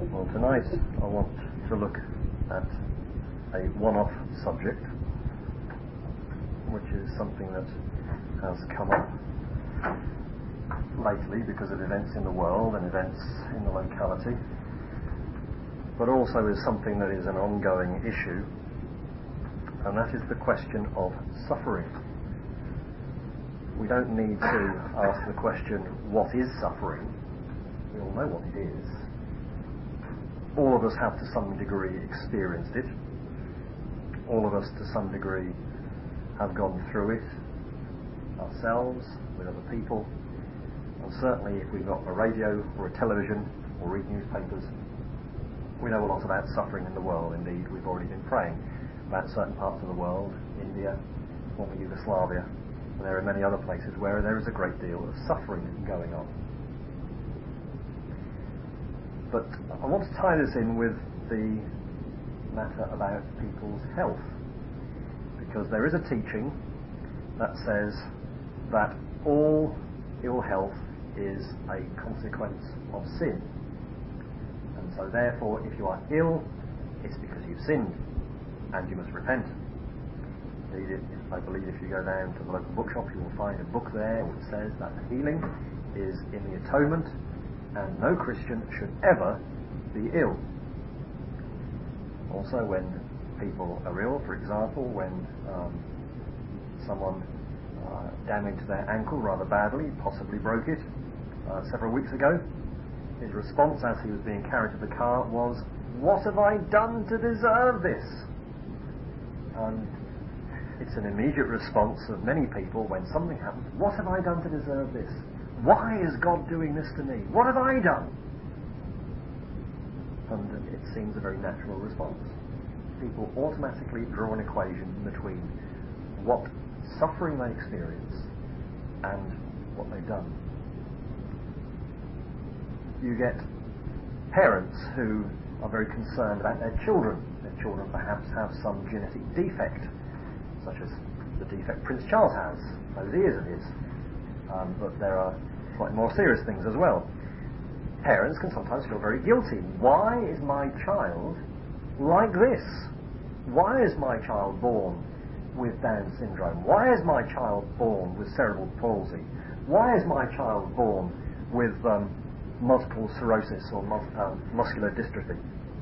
Well, tonight I want to look at a one-off subject, which is something that has come up lately because of events in the world and events in the locality, but also is something that is an ongoing issue, and that is the question of suffering. We don't need to ask the question, what is suffering? We all know what it is. All of us have to some degree experienced it. All of us to some degree have gone through it ourselves, with other people, and certainly if we've got a radio or a television or read newspapers, we know a lot about suffering in the world. Indeed, we've already been praying about certain parts of the world, India, former Yugoslavia, and there are many other places where there is a great deal of suffering going on. But I want to tie this in with the matter about people's health, because there is a teaching that says that all ill health is a consequence of sin. And so therefore, if you are ill, it's because you've sinned, and you must repent. Indeed, I believe if you go down to the local bookshop, you will find a book there which says that healing is in the atonement, and no Christian should ever be ill. Also, when people are ill, for example, when someone damaged their ankle rather badly, possibly broke it several weeks ago, his response as he was being carried to the car was, "What have I done to deserve this?" And it's an immediate response of many people when something happens. What have I done to deserve this? Why is God doing this to me? What have I done? And it seems a very natural response. People automatically draw an equation between what suffering they experience and what they've done. You get parents who are very concerned about their children. Their children perhaps have some genetic defect, such as the defect Prince Charles has, those ears of his. But there are slightly more serious things as well. Parents can sometimes feel very guilty. Why is my child like this? Why is my child born with Down syndrome? Why is my child born with cerebral palsy? Why is my child born with multiple sclerosis or muscular dystrophy?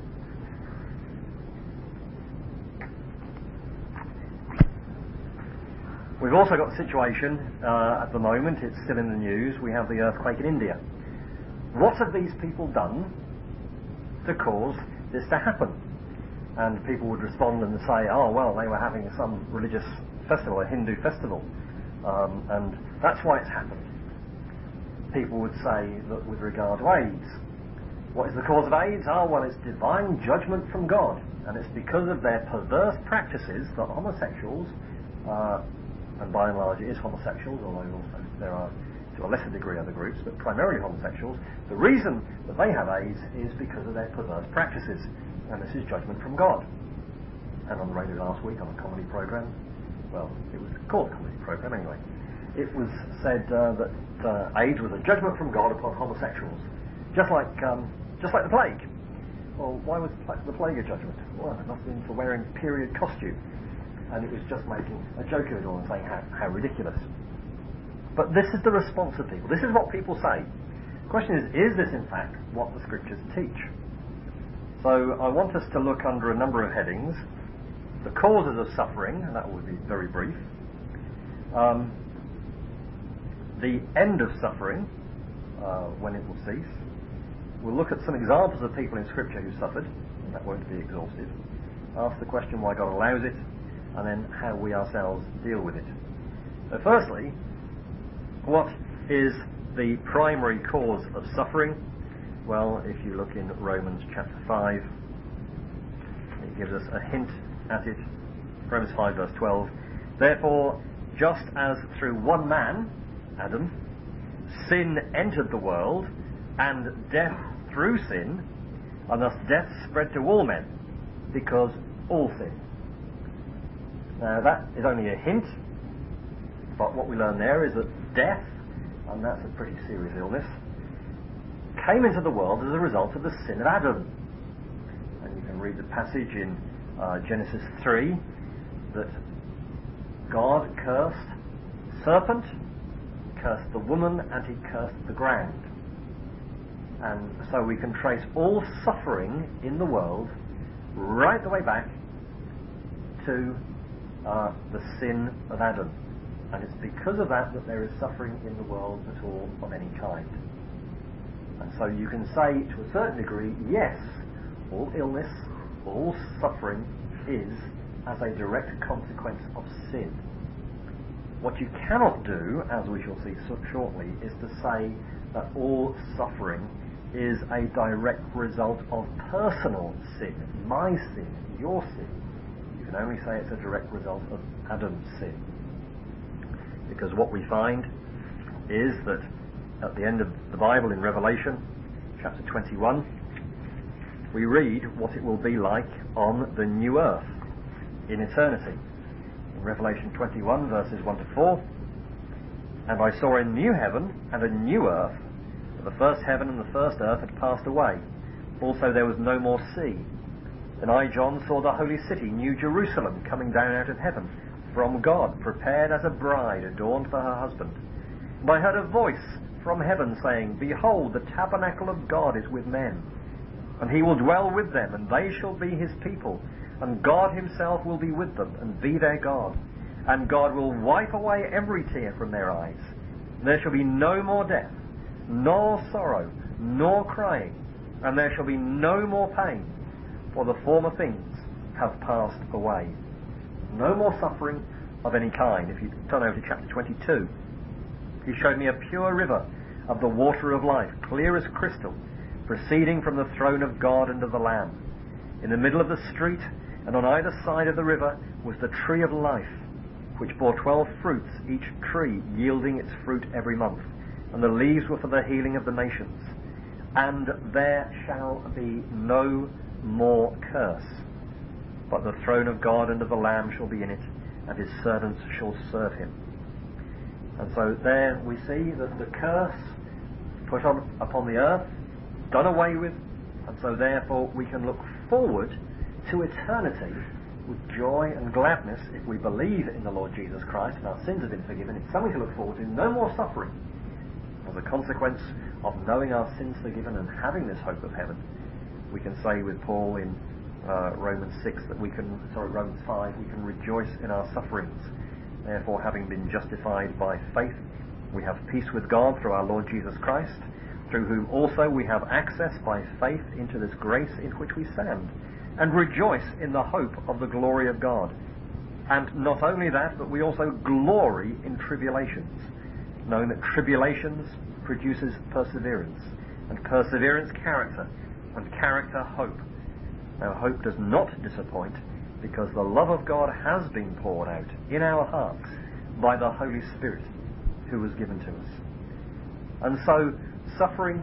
We've also got the situation at the moment, it's still in the news, we have the earthquake in India. What have these people done to cause this to happen? And people would respond and say, oh well, they were having some religious festival, a Hindu festival, and that's why it's happened. People would say that with regard to AIDS, what is the cause of AIDS? Oh well, it's divine judgment from God, and it's because of their perverse practices that homosexuals, and by and large it is homosexuals, although also there are to a lesser degree other groups, but primarily homosexuals, the reason that they have AIDS is because of their perverse practices, and this is judgment from God. And on the radio last week on a comedy programme, well, it was called a comedy programme anyway, it was said that AIDS was a judgment from God upon homosexuals, just like the plague. Well, why was the plague a judgment? Well, it must have been for wearing period costume. And it was just making a joke of it all and saying how ridiculous. But this is the response of people. This is what people say. The question is this in fact what the Scriptures teach? So I want us to look under a number of headings. The causes of suffering, and that will be very brief. The end of suffering, when it will cease. We'll look at some examples of people in Scripture who suffered, and that won't be exhaustive. Ask the question why God allows it, and then how we ourselves deal with it. So firstly, what is the primary cause of suffering? Well, if you look in Romans chapter 5, it gives us a hint at it. Romans 5 verse 12. Therefore, just as through one man, Adam, sin entered the world, and death through sin, and thus death spread to all men, because all sinned. Now that is only a hint, but what we learn there is that death, and that's a pretty serious illness, came into the world as a result of the sin of Adam. And you can read the passage in Genesis 3 that God cursed the serpent, cursed the woman, and he cursed the ground. And so we can trace all suffering in the world right the way back to the sin of Adam. And it's because of that that there is suffering in the world at all of any kind. And so you can say to a certain degree, yes, all illness, all suffering is as a direct consequence of sin. What you cannot do, as we shall see shortly, is to say that all suffering is a direct result of personal sin, my sin, your sin. You can only say it's a direct result of Adam's sin. Because what we find is that at the end of the Bible in Revelation, chapter 21, we read what it will be like on the new earth in eternity. In Revelation 21, verses 1 to 4, "And I saw a new heaven and a new earth, for the first heaven and the first earth had passed away. Also there was no more sea. And I, John, saw the holy city, New Jerusalem, coming down out of heaven, from God, prepared as a bride adorned for her husband. And I heard a voice from heaven saying, Behold, the tabernacle of God is with men, and he will dwell with them, and they shall be his people, and God himself will be with them, and be their God. And God will wipe away every tear from their eyes. And there shall be no more death, nor sorrow, nor crying, and there shall be no more pain, for the former things have passed away." No more suffering of any kind. If you turn over to chapter 22, "He showed me a pure river of the water of life, clear as crystal, proceeding from the throne of God and of the Lamb. In the middle of the street and on either side of the river was the tree of life, which bore 12 fruits, each tree yielding its fruit every month. And the leaves were for the healing of the nations. And there shall be no more curse, but the throne of God and of the Lamb shall be in it, and his servants shall serve him." And so there we see that the curse put upon the earth, done away with, and so therefore we can look forward to eternity with joy and gladness if we believe in the Lord Jesus Christ and our sins have been forgiven. It's something to look forward to, no more suffering. As a consequence of knowing our sins forgiven and having this hope of heaven, we can say with Paul in Romans 5, we can rejoice in our sufferings. Therefore, having been justified by faith, we have peace with God through our Lord Jesus Christ, through whom also we have access by faith into this grace in which we stand, and rejoice in the hope of the glory of God. And not only that, but we also glory in tribulations, knowing that tribulations produces perseverance, and perseverance character, and character hope. Now hope does not disappoint, because the love of God has been poured out in our hearts by the Holy Spirit who was given to us. And so suffering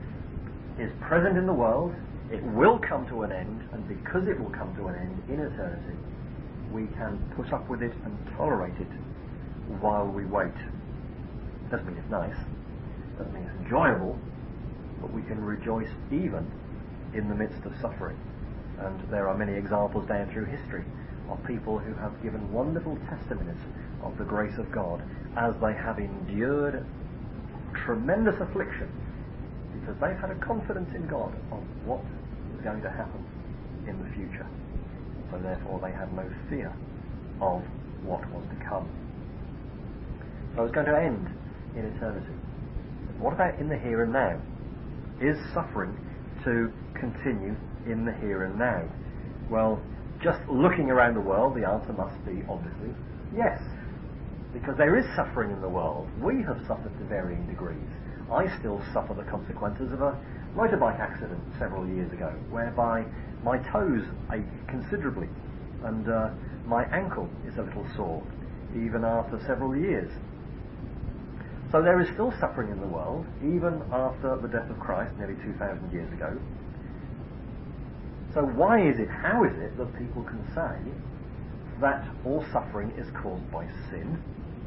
is present in the world, it will come to an end, and because it will come to an end in eternity, we can put up with it and tolerate it while we wait. Doesn't mean it's nice, doesn't mean it's enjoyable, but we can rejoice even in the midst of suffering. And there are many examples down through history of people who have given wonderful testimonies of the grace of God as they have endured tremendous affliction because they've had a confidence in God of what was going to happen in the future. So therefore they had no fear of what was to come. So it's going to end in eternity. But what about in the here and now? Is suffering to continue in the here and now? Well, just looking around the world, the answer must be obviously yes, because there is suffering in the world. We have suffered to varying degrees. I still suffer the consequences of a motorbike accident several years ago, whereby my toes ache considerably and my ankle is a little sore, even after several years. So there is still suffering in the world, even after the death of Christ nearly 2,000 years ago. So why is it, how is it that people can say that all suffering is caused by sin?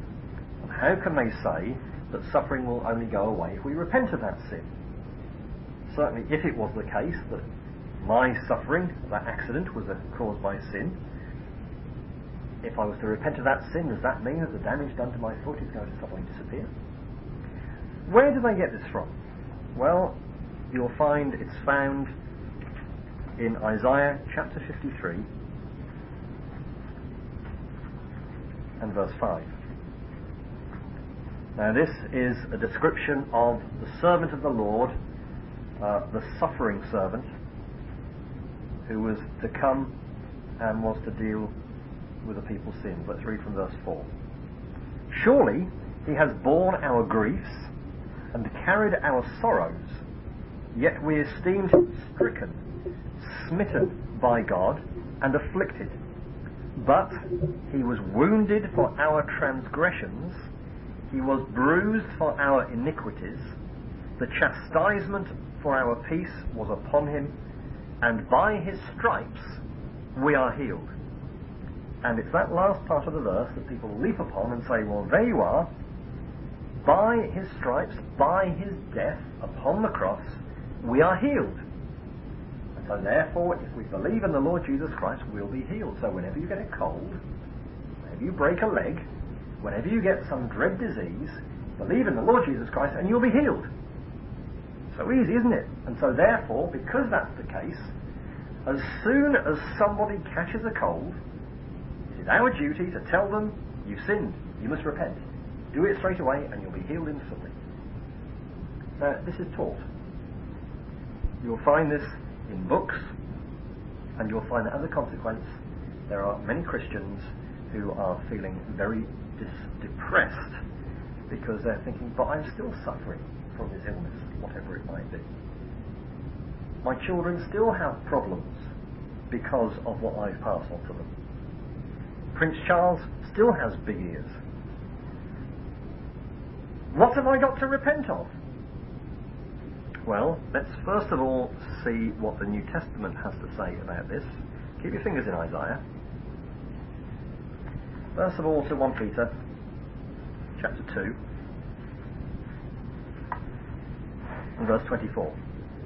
And how can they say that suffering will only go away if we repent of that sin? certainly if it was the case that my suffering, that accident, was caused by sin, if I was to repent of that sin, does that mean that the damage done to my foot is going to suddenly disappear? Where do they get this from? Well, you'll find it's found in Isaiah chapter 53 and verse 5. Now this is a description of the servant of the Lord, the suffering servant, who was to come and was to deal with the people's sins. Let's read from verse 4. Surely he has borne our griefs and carried our sorrows, yet we esteemed him stricken, smitten by God, and afflicted. But he was wounded for our transgressions, he was bruised for our iniquities, the chastisement for our peace was upon him, and by his stripes we are healed. And it's that last part of the verse that people leap upon and say, well, there you are. By his stripes, by his death upon the cross, we are healed. And so therefore, if we believe in the Lord Jesus Christ, we'll be healed. So whenever you get a cold, whenever you break a leg, whenever you get some dread disease, believe in the Lord Jesus Christ and you'll be healed. So easy, isn't it? And so therefore, because that's the case, as soon as somebody catches a cold, it is our duty to tell them, you've sinned, you must repent. Do it straight away and you'll be healed instantly. This is taught. You'll find this in books, and you'll find that as a consequence there are many Christians who are feeling very depressed because they're thinking, but I'm still suffering from this illness, whatever it might be. My children still have problems because of what I've passed on to them. Prince Charles still has big ears. What have I got to repent of? Well, let's first of all see what the New Testament has to say about this. Keep your fingers in Isaiah. First of all to 1 Peter chapter 2 and verse 24.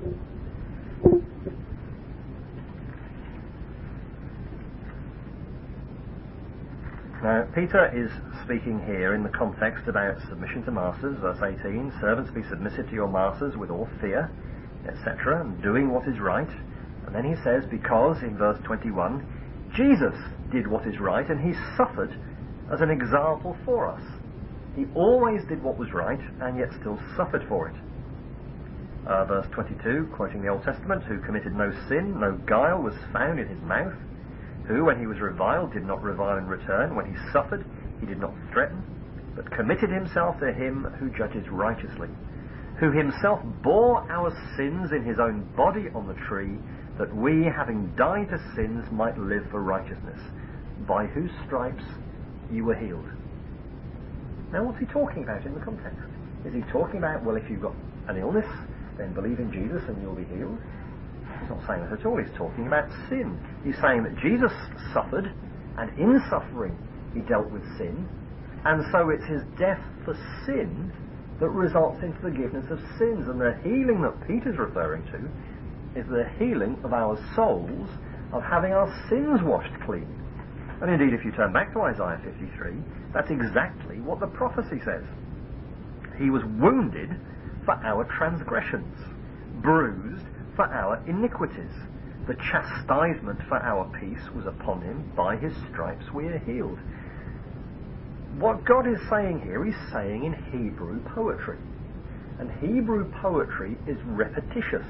Now, Peter is speaking here in the context about submission to masters, verse 18, servants be submissive to your masters with all fear, etc., and doing what is right. And then he says, because, in verse 21, Jesus did what is right and he suffered as an example for us. He always did what was right and yet still suffered for it. Verse 22, quoting the Old Testament, who committed no sin, no guile was found in his mouth, who, when he was reviled, did not revile in return. When he suffered, he did not threaten, but committed himself to him who judges righteously, who himself bore our sins in his own body on the tree, that we, having died to sins, might live for righteousness, by whose stripes you were healed. Now, what's he talking about in the context? Is he talking about, well, if you've got an illness, then believe in Jesus and you'll be healed? He's not saying that at all. He's talking about sin. He's saying that Jesus suffered, and in suffering he dealt with sin, and so it's his death for sin that results in forgiveness of sins. And the healing that Peter's referring to is the healing of our souls, of having our sins washed clean. And indeed, if you turn back to Isaiah 53, that's exactly what the prophecy says. He was wounded for our transgressions, bruised for our iniquities. The chastisement for our peace was upon him. By his stripes we are healed. What God is saying here, he's saying in Hebrew poetry. And Hebrew poetry is repetitious.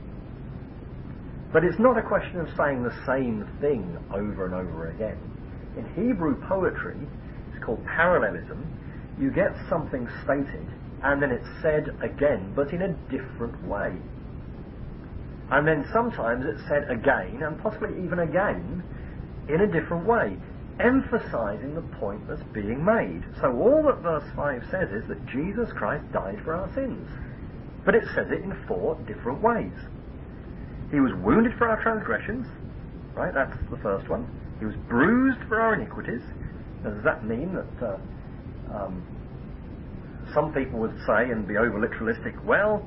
But it's not a question of saying the same thing over and over again. In Hebrew poetry, it's called parallelism. You get something stated, and then it's said again, but in a different way. And then sometimes it's said again, and possibly even again, in a different way, emphasizing the point that's being made. So all that verse 5 says is that Jesus Christ died for our sins. But it says it in 4 different ways. He was wounded for our transgressions, right? That's the first one. He was bruised for our iniquities. Now, does that mean that some people would say and be over-literalistic, well,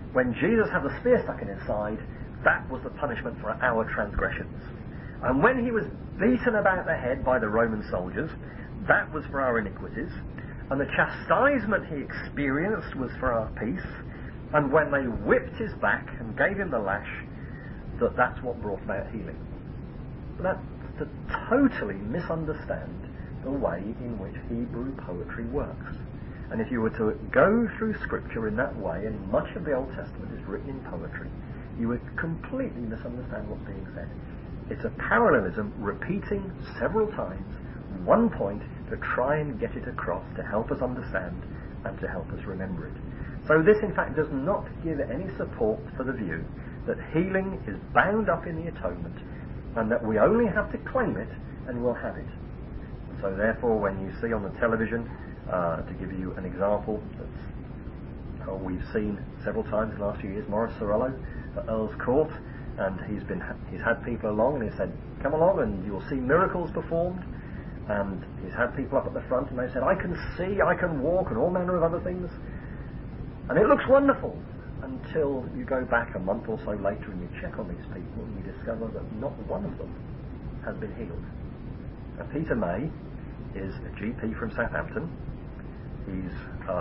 When Jesus had the spear stuck in his side, that was the punishment for our transgressions. And when he was beaten about the head by the Roman soldiers, that was for our iniquities. And the chastisement he experienced was for our peace. And when they whipped his back and gave him the lash, that's what brought about healing. But that's to totally misunderstand the way in which Hebrew poetry works. And if you were to go through Scripture in that way, and much of the Old Testament is written in poetry, you would completely misunderstand what's being said. It's a parallelism repeating several times one point to try and get it across to help us understand and to help us remember it. So this in fact does not give any support for the view that healing is bound up in the atonement and that we only have to claim it and we'll have it. So therefore when you see on the television, to give you an example that we've seen several times in the last few years, Maurice Cerullo at Earl's Court, and he's had people along and he said, come along and you'll see miracles performed. And he's had people up at the front and they said, I can see, I can walk, and all manner of other things. And it looks wonderful until you go back a month or so later and you check on these people and you discover that not one of them has been healed. Now, Peter May is a GP from Southampton. He's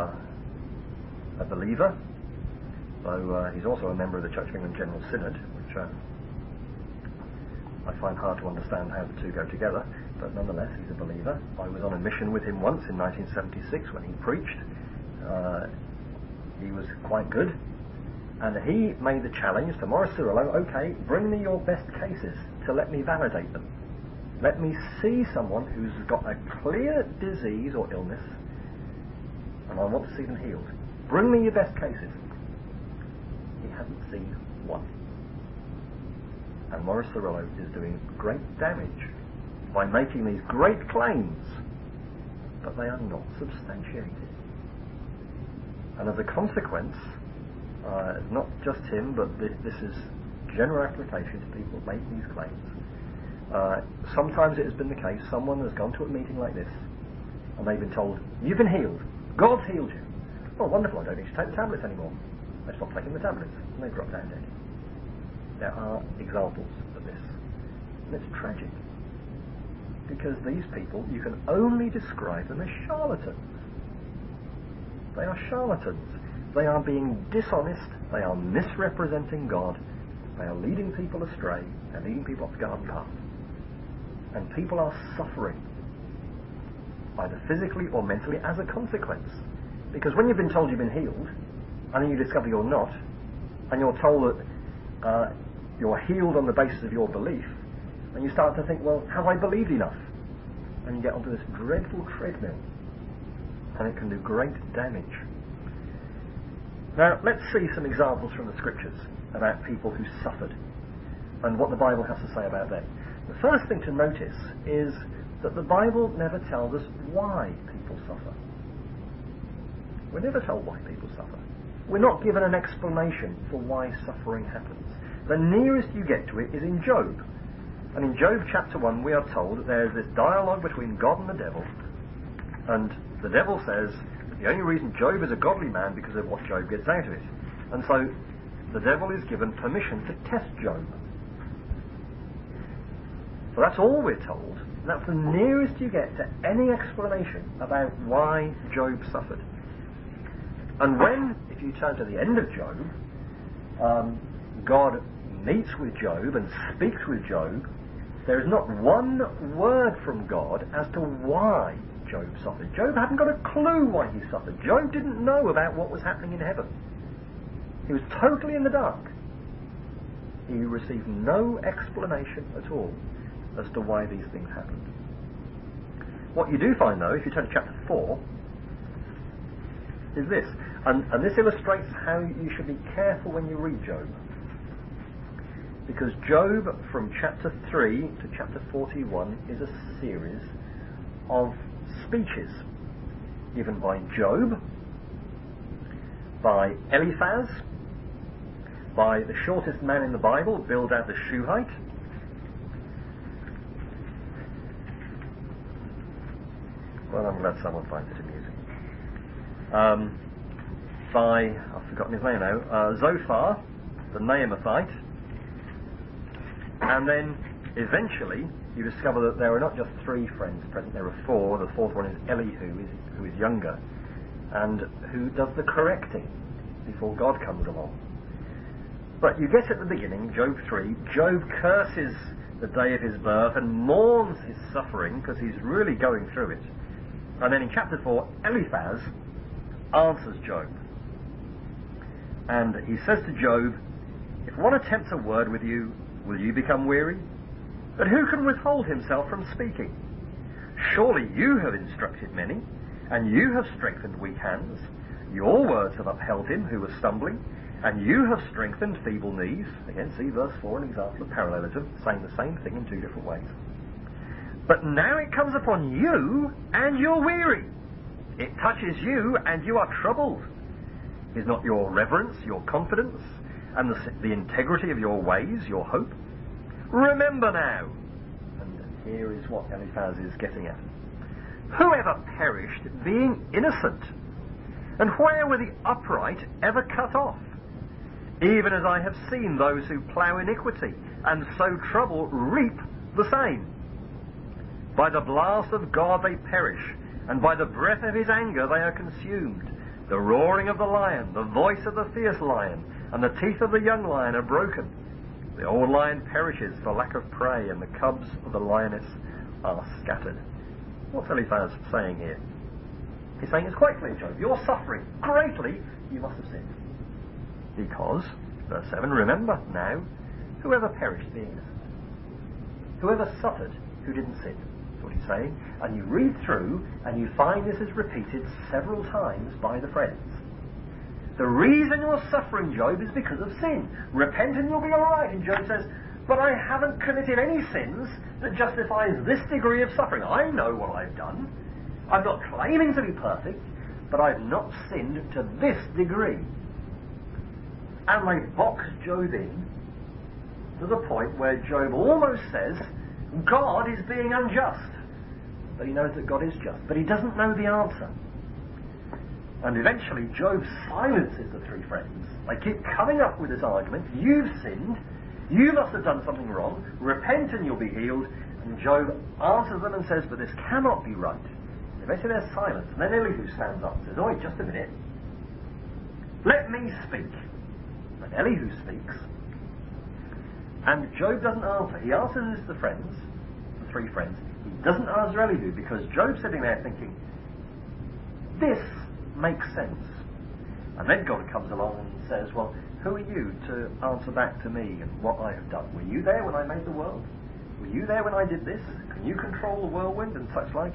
a believer, though he's also a member of the Church of England General Synod, which I find hard to understand how the two go together, but nonetheless he's a believer. I was on a mission with him once in 1976 when he preached. He was quite good, and he made the challenge to Maurice Cerullo, okay, bring me your best cases to let me validate them. Let me see someone who's got a clear disease or illness, and I want to see them healed. Bring me your best cases. He hasn't seen one. And Maurice Cerullo is doing great damage by making these great claims, but they are not substantiated. And as a consequence, not just him, but this is general application to people who make these claims. Sometimes it has been the case, someone has gone to a meeting like this, and they've been told, you've been healed, God's healed you. Oh, wonderful, I don't need to take the tablets anymore. They stop taking the tablets, and they drop down dead. There are examples of this, and it's tragic, because these people, you can only describe them as charlatans. They are charlatans. They are being dishonest, they are misrepresenting God, they are leading people astray, and leading people off the garden path. And people are suffering, either physically or mentally, as a consequence. Because when you've been told you've been healed, and then you discover you're not, and you're told that you're healed on the basis of your belief, and you start to think, well, have I believed enough? And you get onto this dreadful treadmill, and it can do great damage. Now, let's see some examples from the Scriptures about people who suffered, and what the Bible has to say about them. The first thing to notice is that the Bible never tells us why people suffer. We're never told why people suffer. We're not given an explanation for why suffering happens. The nearest you get to it is in Job. And in Job chapter 1 we are told that there's this dialogue between God and the devil, and the devil says that the only reason Job is a godly man because of what Job gets out of it. And so the devil is given permission to test Job. So that's all we're told, and that's the nearest you get to any explanation about why Job suffered. And when, if you turn to the end of Job, God meets with Job and speaks with Job, there is not one word from God as to why Job suffered. Job hadn't got a clue why he suffered. Job didn't know about what was happening in heaven. He was totally in the dark. He received no explanation at all as to why these things happened. What you do find, though, if you turn to chapter 4, is this. And this illustrates how you should be careful when you read Job. Because Job, from chapter 3 to chapter 41, is a series of speeches given by Job, by Eliphaz, by the shortest man in the Bible, Bildad the Shuhite, well, I'm glad someone finds it amusing, by, I've forgotten his name now, Zophar, the Naamathite, and then eventually you discover that there are not just 3 friends present, there are 4. The 4th one is Elihu, who is younger, and who does the correcting before God comes along. But you get at the beginning, Job 3, Job curses the day of his birth and mourns his suffering because he's really going through it. And then in chapter 4, Eliphaz answers Job. And he says to Job, if one attempts a word with you, will you become weary? But who can withhold himself from speaking? Surely you have instructed many, and you have strengthened weak hands. Your words have upheld him who was stumbling, and you have strengthened feeble knees. Again, see verse 4, an example of parallelism, saying the same thing in 2 different ways. But now it comes upon you, and you're weary. It touches you, and you are troubled. Is not your reverence, your confidence, and the integrity of your ways your hope? Remember now. And here is what Eliphaz is getting at. Whoever perished being innocent? And where were the upright ever cut off? Even as I have seen those who plough iniquity, and sow trouble reap the same. By the blast of God they perish, and by the breath of his anger they are consumed. The roaring of the lion, the voice of the fierce lion, and the teeth of the young lion are broken. The old lion perishes for lack of prey, and the cubs of the lioness are scattered. What's Eliphaz saying here? He's saying it's quite clear, Job. You're suffering greatly, you must have sinned. Because, verse 7, remember now, whoever perished being innocent. Whoever suffered who didn't sin. That's what he's saying. And you read through, and you find this is repeated several times by the friends. The reason you're suffering, Job, is because of sin. Repent and you'll be alright. And Job says, but I haven't committed any sins that justifies this degree of suffering. I know what I've done. I'm not claiming to be perfect, but I've not sinned to this degree. And they box Job in to the point where Job almost says, God is being unjust. But he knows that God is just. But he doesn't know the answer. And eventually Job silences the 3 friends. They keep coming up with this argument. You've sinned. You must have done something wrong. Repent and you'll be healed. And Job answers them and says, but this cannot be right. And eventually there's silence. And then Elihu stands up and says, oh, wait, just a minute. Let me speak. And Elihu speaks. And Job doesn't answer. He answers the friends, the 3 friends. He doesn't answer Elihu because Job's sitting there thinking, this makes sense. And then God comes along and says, well, who are you to answer back to me and what I have done? Were you there when I made the world? Were you there when I did this? Can you control the whirlwind and such like?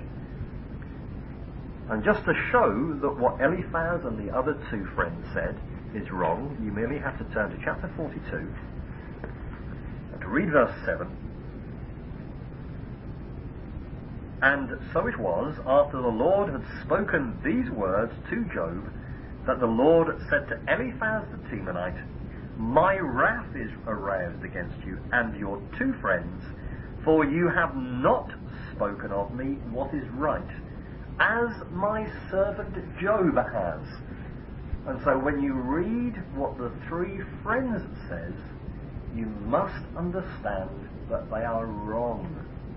And just to show that what Eliphaz and the other 2 friends said is wrong, you merely have to turn to chapter 42 and to read verse 7. And so it was, after the Lord had spoken these words to Job, that the Lord said to Eliphaz the Temanite, my wrath is aroused against you and your 2 friends, for you have not spoken of me what is right, as my servant Job has. And so when you read what the 3 friends says, you must understand that they are wrong.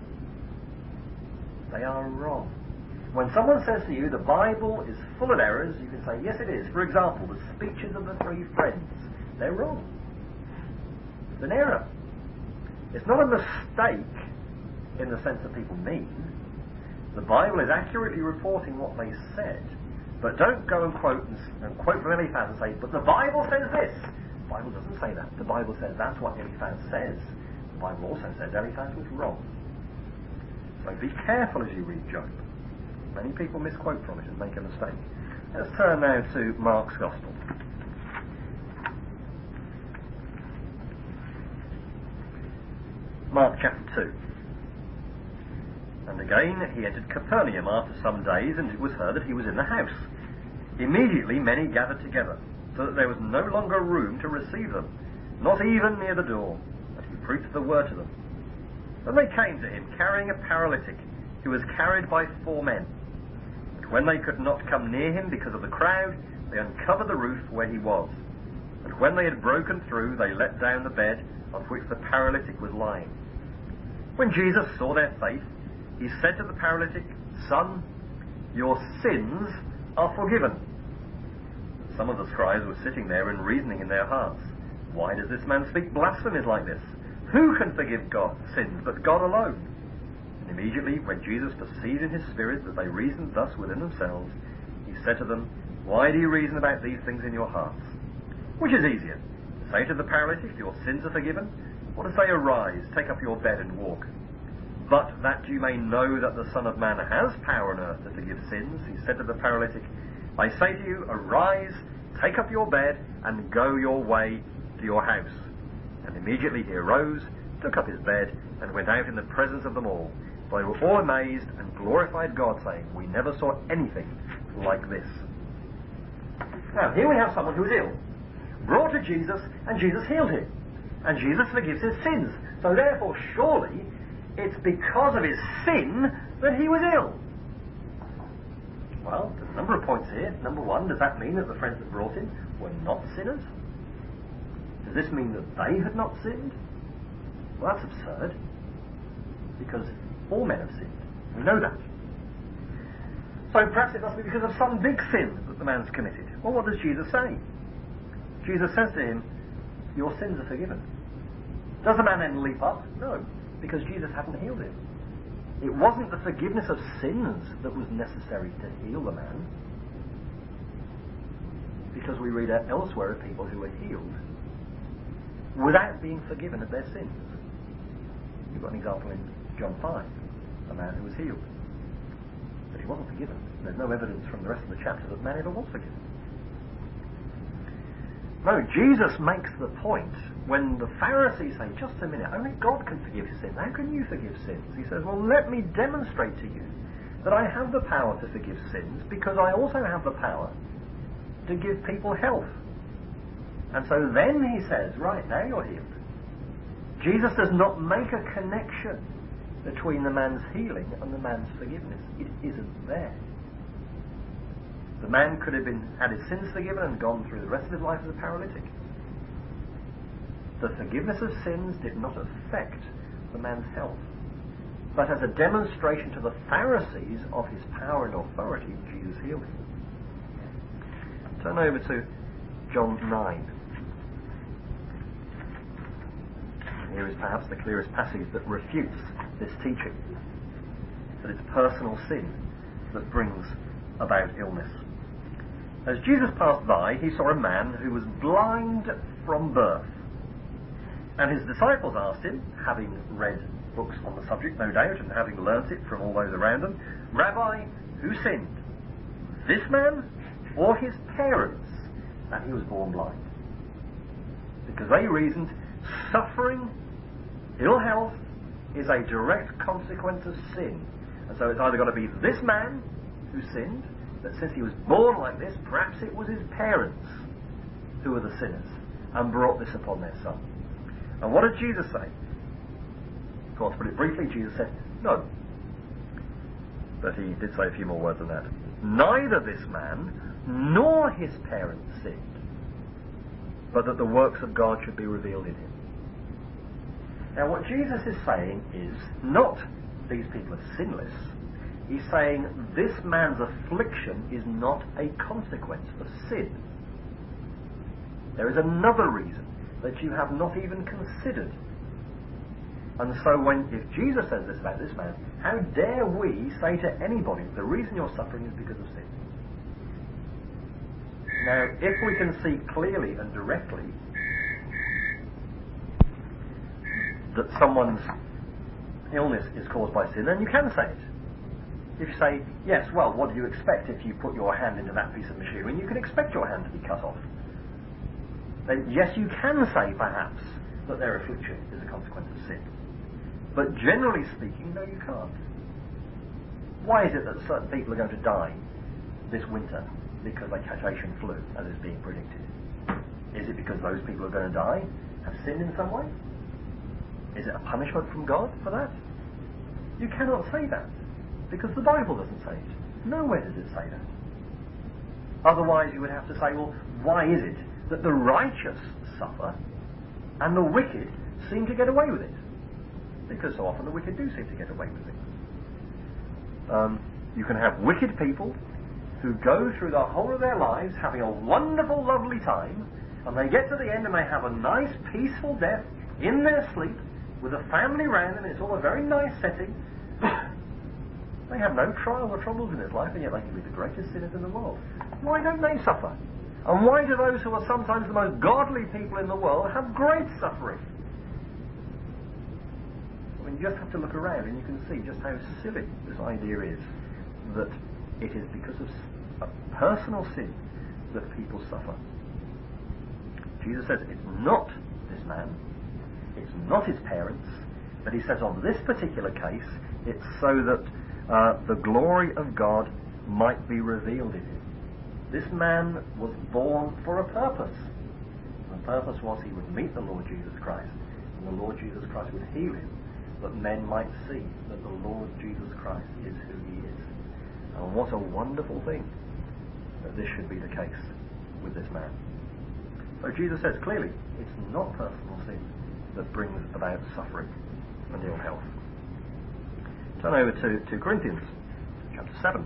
They are wrong. When someone says to you, the Bible is full of errors, you can say, yes it is. For example, the speeches of the 3 friends, they're wrong. It's an error. It's not a mistake in the sense that people mean. The Bible is accurately reporting what they said. But don't go and quote from Eliphaz and say, but the Bible says this. The Bible doesn't say that. The Bible says that's what Eliphaz says. The Bible also says Eliphaz was wrong. So be careful as you read Job. Many people misquote from it and make a mistake. Let's turn now to Mark's Gospel. Mark chapter 2. And again he entered Capernaum after some days, and it was heard that he was in the house. Immediately many gathered together, so that there was no longer room to receive them, not even near the door. And he preached the word to them. And they came to him, carrying a paralytic, who was carried by 4 men. And when they could not come near him because of the crowd, they uncovered the roof where he was. And when they had broken through, they let down the bed on which the paralytic was lying. When Jesus saw their faith, he said to the paralytic, "Son, your sins are forgiven." Some of the scribes were sitting there and reasoning in their hearts, "Why does this man speak blasphemies like this? Who can forgive sins but God alone?" And immediately, when Jesus perceived in his spirit that they reasoned thus within themselves, he said to them, "Why do you reason about these things in your hearts? Which is easier, to say to the paralytic, 'Your sins are forgiven,' or to say, 'Arise, take up your bed and walk'? But that you may know that the Son of Man has power on earth to forgive sins," he said to the paralytic, "I say to you, arise, take up your bed, and go your way to your house." And immediately he arose, took up his bed, and went out in the presence of them all. They were all amazed and glorified God, saying, "We never saw anything like this." Now, here we have someone who is ill, brought to Jesus, and Jesus healed him. And Jesus forgives his sins. So therefore, surely, it's because of his sin that he was ill. Well, there's a number of points here. Number one, does that mean that the friends that brought him were not sinners? Does this mean that they had not sinned? Well, that's absurd, because all men have sinned. We know that. So perhaps it must be because of some big sin that the man's committed. Well, what does Jesus say? Jesus says to him, "Your sins are forgiven." Does the man then leap up? No, because Jesus hadn't healed him. It wasn't the forgiveness of sins that was necessary to heal the man, because we read elsewhere of people who were healed without being forgiven of their sins. You've got an example in John 5, a man who was healed, but he wasn't forgiven. There's no evidence from the rest of the chapter that the man ever was forgiven. No, Jesus makes the point when the Pharisees say, "Just a minute, only God can forgive sins. How can you forgive sins?" He says, "Well, let me demonstrate to you that I have the power to forgive sins, because I also have the power to give people health." And so then he says, "Right, now you're healed." Jesus does not make a connection between the man's healing and the man's forgiveness. It isn't there. The man could have had his sins forgiven and gone through the rest of his life as a paralytic. The forgiveness of sins did not affect the man's health. But as a demonstration to the Pharisees of his power and authority, Jesus healed him. Turn over to John 9. And here is perhaps the clearest passage that refutes this teaching, that it's personal sin that brings about illness. As Jesus passed by, he saw a man who was blind from birth. And his disciples asked him, having read books on the subject, no doubt, and having learnt it from all those around them, "Rabbi, who sinned, this man or his parents, that he was born blind?" Because they reasoned suffering, ill health, is a direct consequence of sin. And so it's either got to be this man who sinned, that since he was born like this, perhaps it was his parents who were the sinners and brought this upon their son. And what did Jesus say? Well, to put it briefly, Jesus said, no. But he did say a few more words than that. Neither this man nor his parents sinned, but that the works of God should be revealed in him. Now what Jesus is saying is not these people are sinless. He's saying this man's affliction is not a consequence of sin. There is another reason that you have not even considered. And so if Jesus says this about this man, how dare we say to anybody the reason you're suffering is because of sin? Now, if we can see clearly and directly that someone's illness is caused by sin, then you can say it. If you say, yes, well, what do you expect if you put your hand into that piece of machinery? You can expect your hand to be cut off. Then, yes, you can say, perhaps, that their affliction is a consequence of sin. But generally speaking, no, you can't. Why is it that certain people are going to die this winter because they catch Asian flu, as is being predicted? Is it because those people who are going to die have sinned in some way? Is it a punishment from God for that? You cannot say that, because the Bible doesn't say it. Nowhere does it say that. Otherwise you would have to say, well, why is it that the righteous suffer and the wicked seem to get away with it? Because so often the wicked do seem to get away with it. You can have wicked people who go through the whole of their lives having a wonderful, lovely time, and they get to the end and they have a nice, peaceful death in their sleep with a family round them, and it's all a very nice setting. They have no trials or troubles in this life, and yet they can be the greatest sinners in the world. Why don't they suffer? And why do those who are sometimes the most godly people in the world have great suffering? I mean, you just have to look around and you can see just how silly this idea is, that it is because of a personal sin that people suffer. Jesus says it's not this man, it's not his parents, but he says on this particular case, it's so that the glory of God might be revealed in him. This man was born for a purpose. The purpose was he would meet the Lord Jesus Christ, and the Lord Jesus Christ would heal him, that men might see that the Lord Jesus Christ is who he is. And what a wonderful thing that this should be the case with this man. So Jesus says clearly, it's not personal sin that brings about suffering and ill health. Turn over to 2 Corinthians, chapter 7.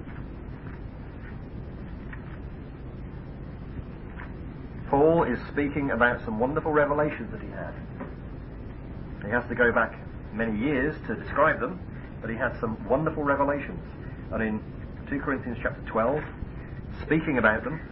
Paul is speaking about some wonderful revelations that he had. He has to go back many years to describe them, but he had some wonderful revelations. And in 2 Corinthians chapter 12, speaking about them...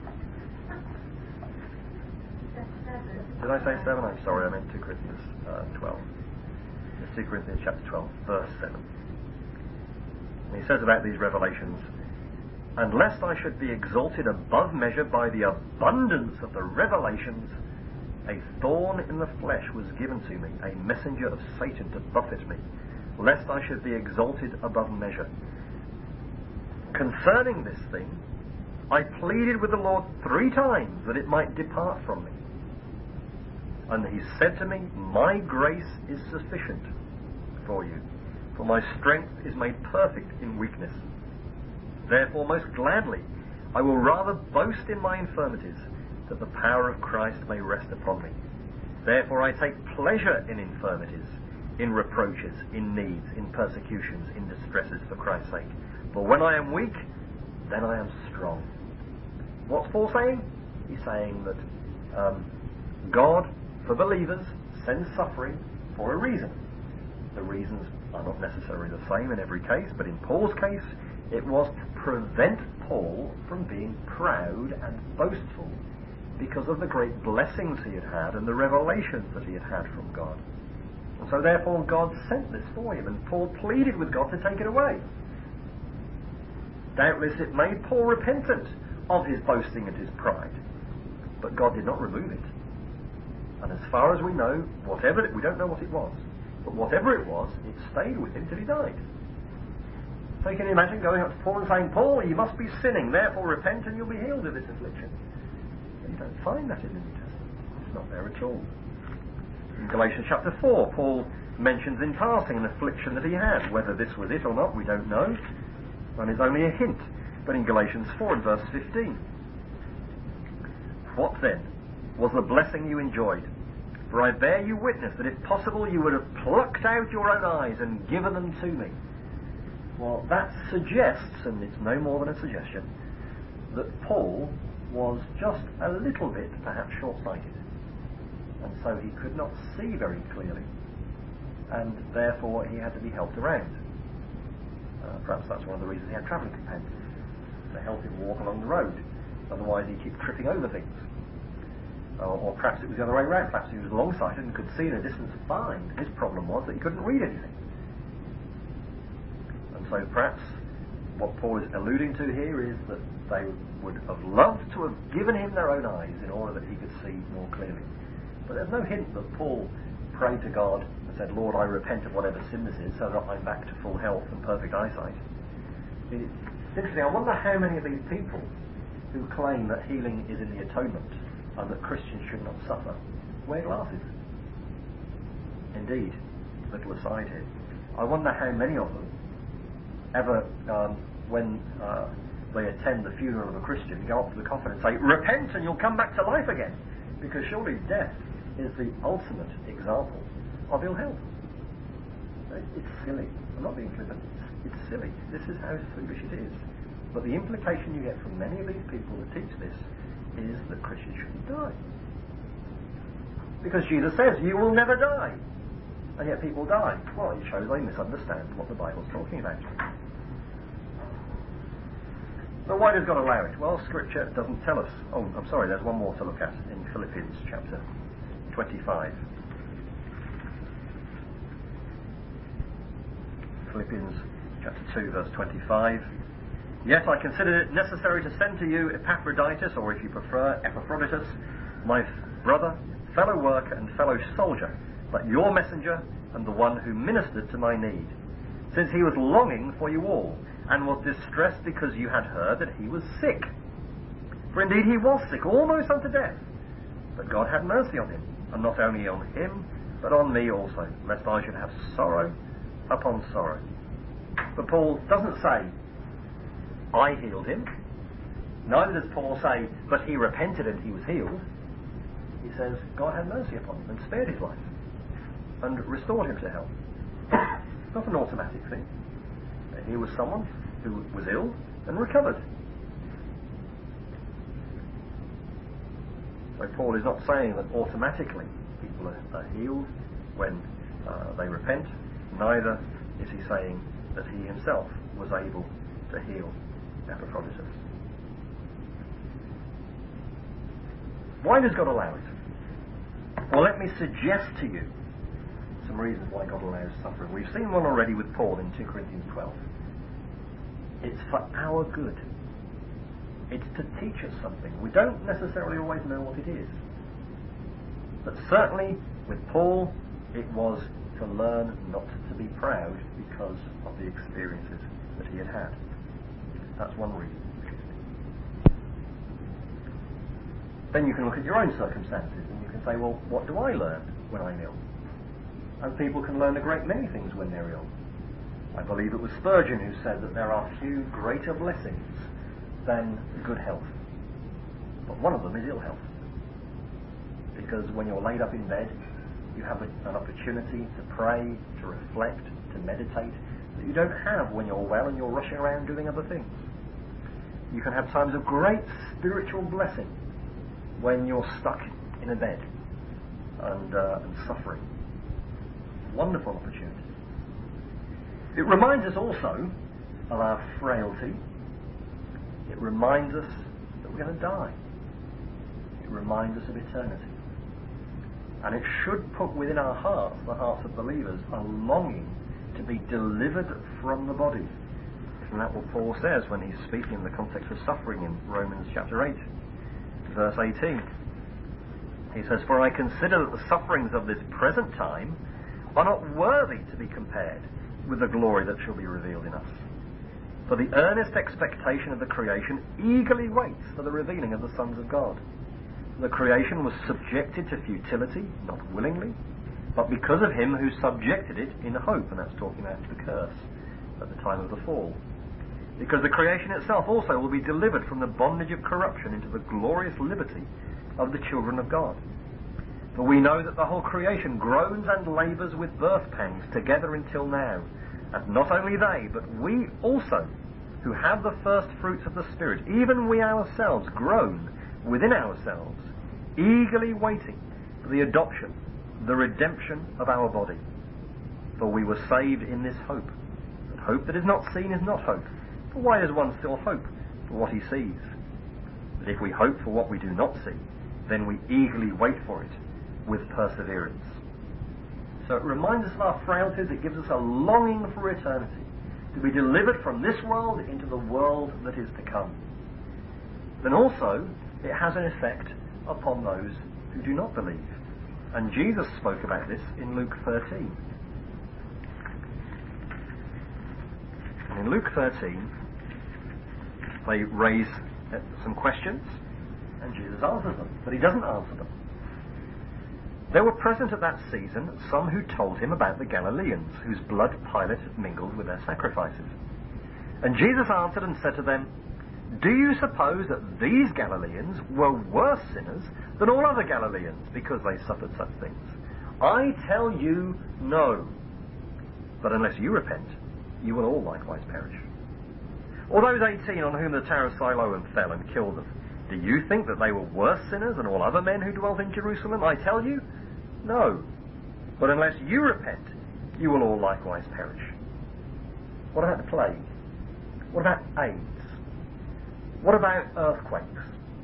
Did I say 7? I'm sorry, I meant 2 Corinthians 12. It's 2 Corinthians chapter 12, verse 7. And he says about these revelations, "And lest I should be exalted above measure by the abundance of the revelations, a thorn in the flesh was given to me, a messenger of Satan to buffet me, lest I should be exalted above measure. Concerning this thing, I pleaded with the Lord 3 times that it might depart from me. And he said to me, My grace is sufficient for you, for my strength is made perfect in weakness. Therefore, most gladly, I will rather boast in my infirmities, that the power of Christ may rest upon me. Therefore, I take pleasure in infirmities, in reproaches, in needs, in persecutions, in distresses for Christ's sake. For when I am weak, then I am strong." What's Paul saying? He's saying that God, for believers, sends suffering for a reason. The reasons are not necessarily the same in every case, but in Paul's case, it was to prevent Paul from being proud and boastful because of the great blessings he had had and the revelations that he had had from God. And so therefore God sent this for him, and Paul pleaded with God to take it away. Doubtless it made Paul repentant of his boasting and his pride, but God did not remove it. And as far as we know, we don't know what it was, but whatever it was, it stayed with him till he died. So you can imagine going up to Paul and saying, "Paul, you must be sinning, therefore repent and you'll be healed of this affliction." But you don't find that in the New Testament. It's not there at all. In Galatians chapter 4, Paul mentions in passing an affliction that he had. Whether this was it or not, we don't know, and it's only a hint. But in Galatians 4 and verse 15, "What then was the blessing you enjoyed? For I bear you witness that if possible you would have plucked out your own eyes and given them to me." Well, that suggests, and it's no more than a suggestion, that Paul was just a little bit, perhaps, short-sighted. And so he could not see very clearly, and therefore he had to be helped around. Perhaps that's one of the reasons he had travelling companions, to help him walk along the road. Otherwise he'd keep tripping over things. Or perhaps it was the other way around. Perhaps he was long-sighted and could see in a distance fine. His problem was that he couldn't read anything. And so perhaps what Paul is alluding to here is that they would have loved to have given him their own eyes in order that he could see more clearly. But there's no hint that Paul prayed to God and said, "Lord, I repent of whatever sin this is, so that I'm back to full health and perfect eyesight." It's interesting. I wonder how many of these people who claim that healing is in the atonement and that Christians should not suffer wear glasses. Indeed, little aside here, I wonder how many of them ever, when they attend the funeral of a Christian, go up to the coffin and say, "Repent and you'll come back to life again," because surely death is the ultimate example of ill health. It's silly. I'm not being flippant. It's silly. This is how foolish it is. But the implication you get from many of these people that teach this is that Christians shouldn't die. Because Jesus says, "You will never die." And yet people die. Well, it shows they misunderstand what the Bible's talking about. But why does God allow it? Well, Scripture doesn't tell us. Oh, I'm sorry, there's one more to look at in Philippians chapter 25. Philippians chapter 2, verse 25. "Yet I consider it necessary to send to you Epaphroditus, or if you prefer, Epaphroditus, my brother, fellow worker and fellow soldier, but your messenger and the one who ministered to my need, since he was longing for you all, and was distressed because you had heard that he was sick. For indeed he was sick, almost unto death. But God had mercy on him, and not only on him, but on me also, lest I should have sorrow upon sorrow." But Paul doesn't say, "I healed him." Neither does Paul say, "But he repented and he was healed." He says, God had mercy upon him and spared his life and restored him to health. It's not an automatic thing. He was someone who was ill and recovered. So Paul is not saying that automatically people are healed when they repent. Neither is he saying that he himself was able to heal Epaphroditus. Why does God allow it? Well, let me suggest to you some reasons why God allows suffering. We've seen one already with Paul in 2 Corinthians 12. It's for our good. It's to teach us something. We don't necessarily always know what it is. But certainly with Paul, it was to learn not to be proud because of the experiences that he had had. That's one reason. Then you can look at your own circumstances and you can say, well, what do I learn when I'm ill? And people can learn a great many things when they're ill. I believe it was Spurgeon who said that there are few greater blessings than good health. But one of them is ill health. Because when you're laid up in bed, you have an opportunity to pray, to reflect, to meditate, that you don't have when you're well and you're rushing around doing other things. You can have times of great spiritual blessing when you're stuck in a bed and suffering. Wonderful opportunity. It reminds us also of our frailty. It reminds us that we're going to die. It reminds us of eternity. And it should put within our hearts, the hearts of believers, a longing to be delivered from the body. Isn't that what Paul says when he's speaking in the context of suffering in Romans chapter 8, verse 18? He says, "For I consider that the sufferings of this present time are not worthy to be compared with the glory that shall be revealed in us. For the earnest expectation of the creation eagerly waits for the revealing of the sons of God. The creation was subjected to futility, not willingly, but because of him who subjected it in hope," and that's talking about the curse at the time of the fall. "Because the creation itself also will be delivered from the bondage of corruption into the glorious liberty of the children of God. For we know that the whole creation groans and labours with birth pangs together until now. And not only they, but we also, who have the first fruits of the Spirit, even we ourselves groan within ourselves, eagerly waiting for the adoption, the redemption of our body. For we were saved in this hope. But hope that is not seen is not hope. For why does one still hope for what he sees? But if we hope for what we do not see, then we eagerly wait for it with perseverance." So it reminds us of our frailties. It gives us a longing for eternity, to be delivered from this world into the world that is to come. Then also, it has an effect upon those who do not believe. And Jesus spoke about this in Luke 13. And in Luke 13, they raise some questions, and Jesus answers them, but he doesn't answer them. "There were present at that season some who told him about the Galileans, whose blood Pilate had mingled with their sacrifices. And Jesus answered and said to them, Do you suppose that these Galileans were worse sinners than all other Galileans because they suffered such things? I tell you, no. But unless you repent, you will all likewise perish. Or those 18 on whom the Tower of Siloam fell and killed them, do you think that they were worse sinners than all other men who dwelt in Jerusalem? I tell you, no. But unless you repent, you will all likewise perish. What about the plague? What about AIDS? What about earthquakes?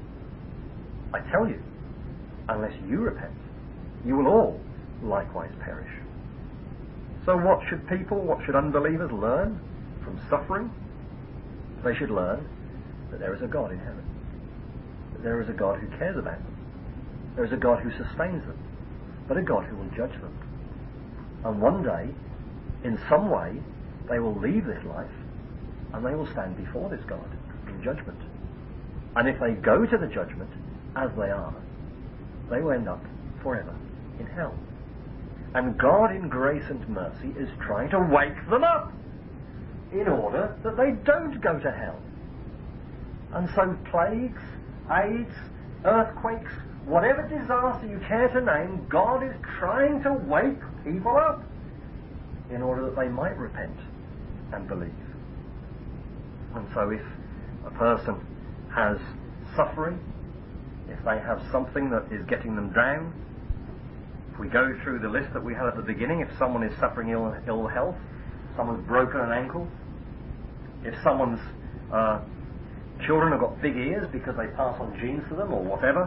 I tell you, unless you repent, you will all likewise perish. So what should unbelievers learn from suffering? They should learn that there is a God in heaven. That there is a God who cares about them. There is a God who sustains them, but a God who will judge them. And one day, in some way, they will leave this life and they will stand before this God in judgment. And if they go to the judgment as they are, they will end up forever in hell. And God in grace and mercy is trying to wake them up in order that they don't go to hell. And so plagues, AIDS, earthquakes, whatever disaster you care to name, God is trying to wake people up in order that they might repent and believe. And so if a person has suffering, if they have something that is getting them down, if we go through the list that we had at the beginning, if someone is suffering ill health, someone's broken an ankle, if someone's children have got big ears because they pass on genes to them or whatever,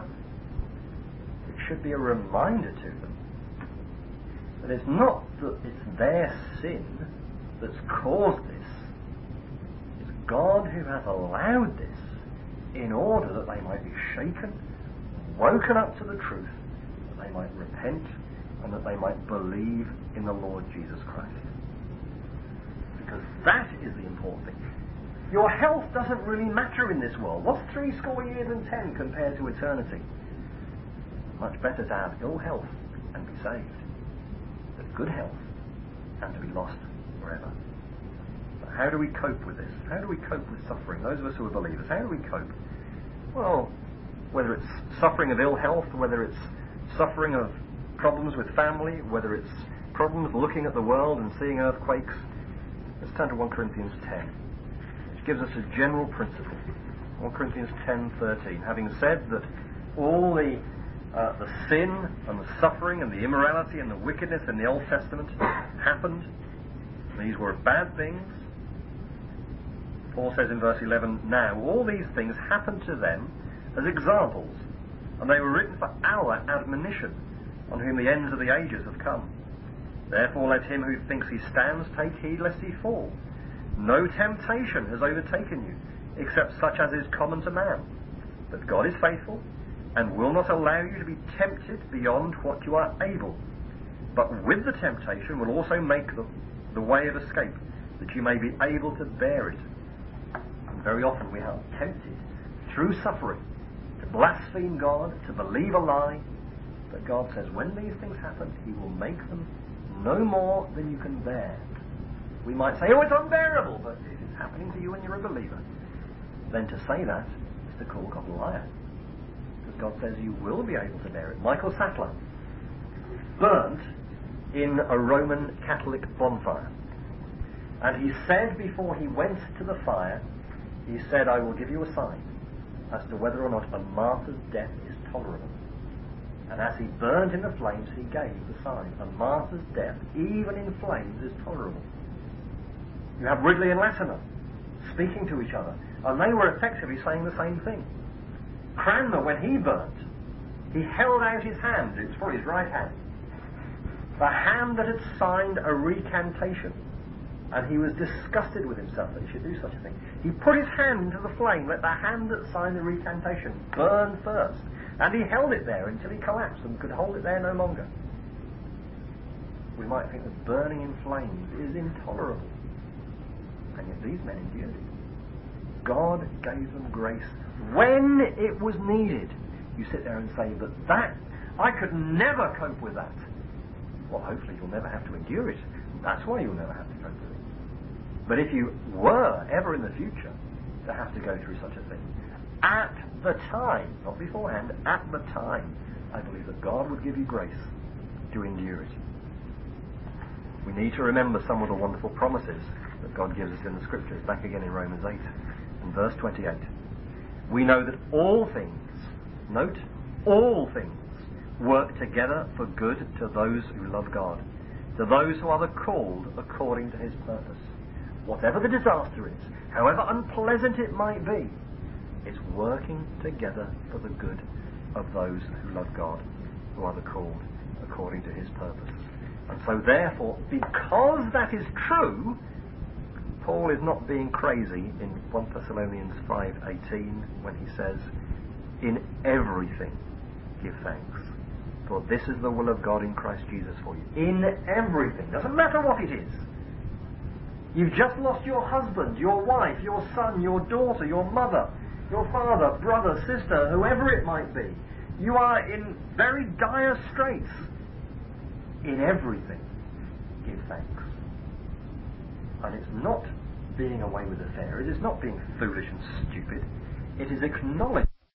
it should be a reminder to them that it's not that it's their sin that's caused this. It's God who has allowed this in order that they might be shaken, woken up to the truth, that they might repent, and that they might believe in the Lord Jesus Christ. Because that is the important thing. Your health doesn't really matter in this world. What's 70 years and 10 compared to eternity? Much better to have ill health and be saved than good health and to be lost forever. So how do we cope with this? How do we cope with suffering? Those of us who are believers, how do we cope? Well, whether it's suffering of ill health, whether it's suffering of problems with family, whether it's problems looking at the world and seeing earthquakes, let's turn to 1 Corinthians 10, which gives us a general principle. 1 Corinthians 10:13, having said that all the sin and the suffering and the immorality and the wickedness in the Old Testament happened, these were bad things. Paul says in verse 11, now all these things happened to them as examples, and they were written for our admonition, on whom the ends of the ages have come. Therefore let him who thinks he stands take heed lest he fall. No temptation has overtaken you, except such as is common to man. But God is faithful, and will not allow you to be tempted beyond what you are able, but with the temptation will also make the way of escape, that you may be able to bear it. And very often we are tempted, through suffering, to blaspheme God, to believe a lie. But God says when these things happen, He will make them no more than you can bear. We might say, oh, it's unbearable, but if it's happening to you and you're a believer, then to say that is to call God a liar. Because God says you will be able to bear it. Michael Sattler burnt in a Roman Catholic bonfire. And he said before he went to the fire, he said, I will give you a sign as to whether or not a martyr's death is tolerable. And as he burned in the flames, he gave the sign. A martyr's death, even in flames, is tolerable. You have Ridley and Latimer speaking to each other, and they were effectively saying the same thing. Cranmer, when he burnt, he held out his hand, it was probably his right hand, the hand that had signed a recantation, and he was disgusted with himself that he should do such a thing. He put his hand into the flame, let the hand that signed the recantation burn first, and he held it there until he collapsed and could hold it there no longer. We might think that burning in flames is intolerable, and yet these men endured it. God gave them grace when it was needed. You sit there and say, but that, I could never cope with that. Well, hopefully you'll never have to endure it. That's why you'll never have to cope with it. But if you were ever in the future to have to go through such a thing. At the time, not beforehand, at the time, I believe that God would give you grace to endure it. We need to remember some of the wonderful promises that God gives us in the Scriptures, back again in Romans 8 and verse 28. We know that all things, note, all things work together for good to those who love God, to those who are the called according to his purpose. Whatever the disaster is, however unpleasant it might be, it's working together for the good of those who love God, who are the called according to his purpose. And so therefore, because that is true, Paul is not being crazy in 1 Thessalonians 5:18 when he says, "In everything give thanks, for this is the will of God in Christ Jesus for you." In everything. Doesn't matter what it is. You've just lost your husband, your wife, your son, your daughter, your mother, your father, brother, sister, whoever it might be. You are in very dire straits. In everything, give thanks. And it's not being away with the fair. It is not being foolish and stupid. It is acknowledging